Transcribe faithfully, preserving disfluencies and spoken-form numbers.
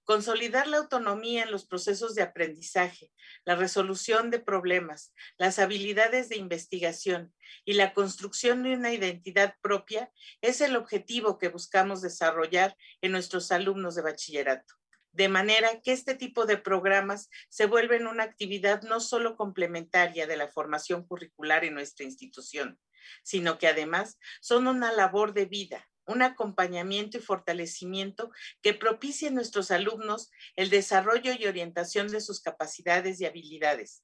Consolidar la autonomía en los procesos de aprendizaje, la resolución de problemas, las habilidades de investigación y la construcción de una identidad propia es el objetivo que buscamos desarrollar en nuestros alumnos de bachillerato. De manera que este tipo de programas se vuelven una actividad no solo complementaria de la formación curricular en nuestra institución, sino que además son una labor de vida, un acompañamiento y fortalecimiento que propicie a nuestros alumnos el desarrollo y orientación de sus capacidades y habilidades,